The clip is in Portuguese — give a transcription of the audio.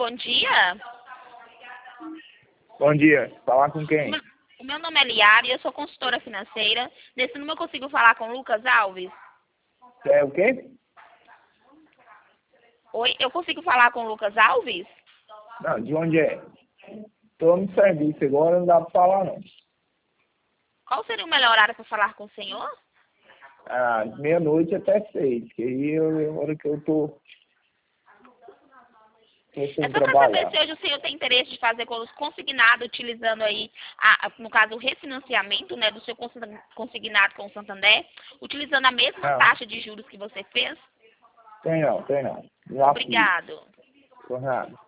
bom dia. Bom dia. Falar com quem? O meu nome é Liara e eu sou consultora financeira. Nesse número eu consigo falar com o Lucas Alves? É o quê? Oi, eu consigo falar com o Lucas Alves? Não, de onde é? Tô no serviço agora, não dá pra falar não. Qual seria o melhor horário para falar com o senhor? Ah, meia-noite até 6, que aí é a hora que eu tô É sem só para saber trabalhar. se hoje o senhor tem interesse de fazer consignado, utilizando aí, no caso, o refinanciamento, né, do seu consignado com o Santander, utilizando a mesma Não, taxa de juros que você fez. tem não. Já fui. Obrigado. Por nada.